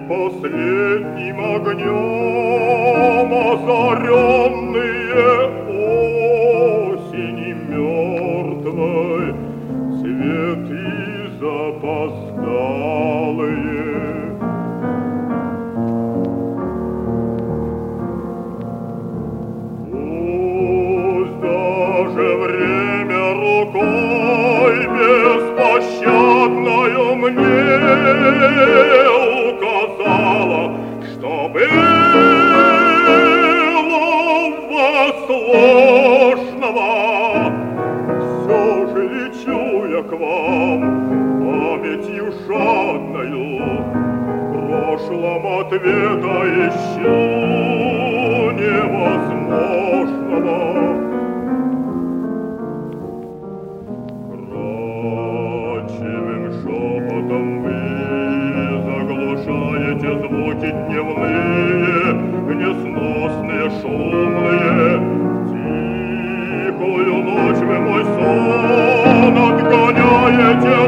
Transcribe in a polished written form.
Последним огнем озаренные осени мертвой, цветы запоздалые. Пусть даже время рукой беспощадною мне указала, что было в вас ложного, все же лечу я к вам памятью жадною, прошлом ответа ищу невозможного. Крачевым шепотом вы заглушаете звуки дневные, несносные, шумные. Тихую ночь вы мой сон отгоняете